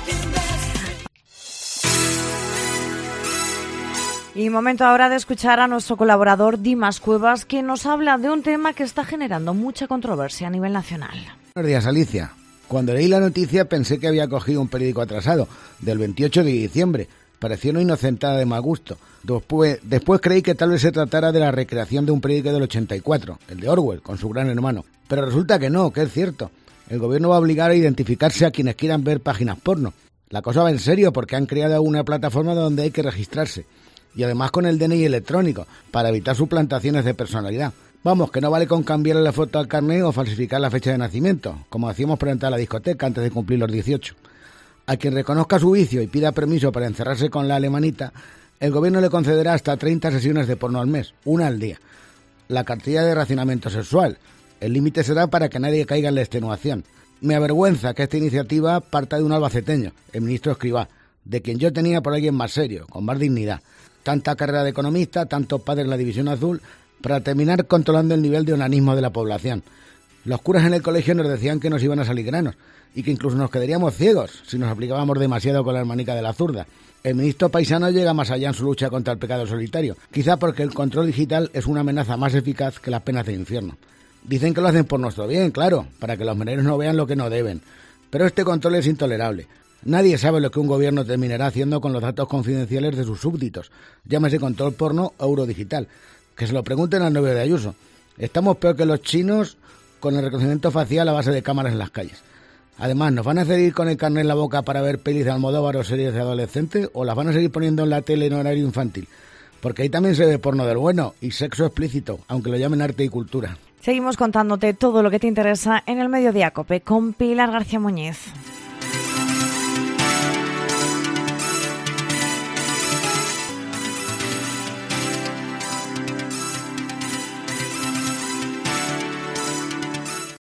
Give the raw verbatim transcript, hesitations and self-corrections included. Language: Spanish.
Y momento ahora de escuchar a nuestro colaborador Dimas Cuevas, que nos habla de un tema que está generando mucha controversia a nivel nacional. Buenos días, Alicia. Cuando leí la noticia pensé que había cogido un periódico atrasado, del veintiocho de diciembre. Pareció una inocentada de mal gusto. Después, después creí que tal vez se tratara de la recreación de un periódico del ochenta y cuatro, el de Orwell, con su gran hermano. Pero resulta que no, que es cierto. El gobierno va a obligar a identificarse a quienes quieran ver páginas porno. La cosa va en serio porque han creado una plataforma donde hay que registrarse. Y además con el D N I electrónico, para evitar suplantaciones de personalidad. Vamos, que no vale con cambiarle la foto al carnet o falsificar la fecha de nacimiento, como hacíamos para entrar a la discoteca antes de cumplir los dieciocho. A quien reconozca su vicio y pida permiso para encerrarse con la alemanita, el gobierno le concederá hasta treinta sesiones de porno al mes, una al día. La cartilla de racionamiento sexual. El límite será para que nadie caiga en la extenuación. Me avergüenza que esta iniciativa parta de un albaceteño, el ministro Escrivá, de quien yo tenía por alguien más serio, con más dignidad. Tanta carrera de economista, tantos padres en la División Azul, para terminar controlando el nivel de onanismo de la población. Los curas en el colegio nos decían que nos iban a salir granos y que incluso nos quedaríamos ciegos si nos aplicábamos demasiado con la hermanica de la zurda. El ministro paisano llega más allá en su lucha contra el pecado solitario, quizá porque el control digital es una amenaza más eficaz que las penas del infierno. Dicen que lo hacen por nuestro bien, claro, para que los menores no vean lo que no deben. Pero este control es intolerable. Nadie sabe lo que un gobierno terminará haciendo con los datos confidenciales de sus súbditos, llámese control porno o euro digital. Que se lo pregunten al novio de Ayuso. Estamos peor que los chinos con el reconocimiento facial a base de cámaras en las calles. Además, ¿nos van a hacer ir con el carnet en la boca para ver pelis de Almodóvar o series de adolescentes o las van a seguir poniendo en la tele en horario infantil? Porque ahí también se ve porno del bueno y sexo explícito, aunque lo llamen arte y cultura. Seguimos contándote todo lo que te interesa en el Mediodía COPE con Pilar García Muñiz.